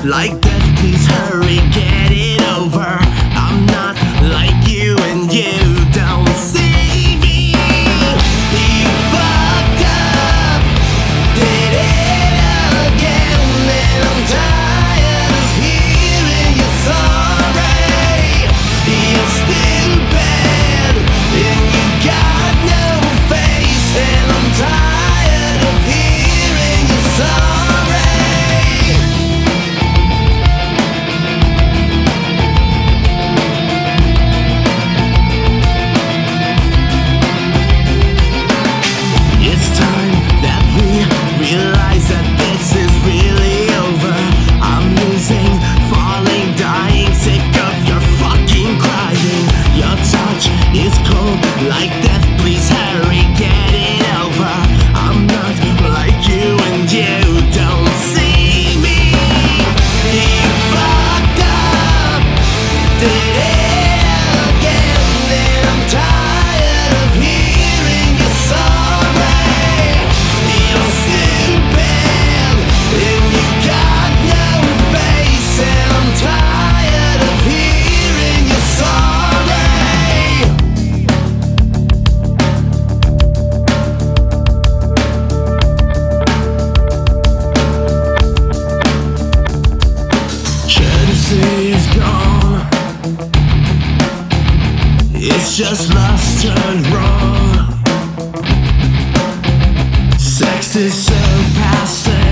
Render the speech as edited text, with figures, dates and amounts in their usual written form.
like death, please hurry, get it over. I'm not like you and you don't see me. You fucked up, did it again, and I'm tired of hearing you sorry. You're stupid, and you got no face, and I'm tired of hearing you sorry. It's time that we realize that this is really over. I'm losing, falling, dying, sick of your fucking crying. Your touch is cold like death, please hurry, get it over. I'm not like you and you don't see me. You fucked up, did it again, and I'm tired of hearing you sorry. You're stupid, and you got no face, and I'm tired of hearing you sorry. Courtesy is gone, it's just lust turned wrong. Sex is so passive.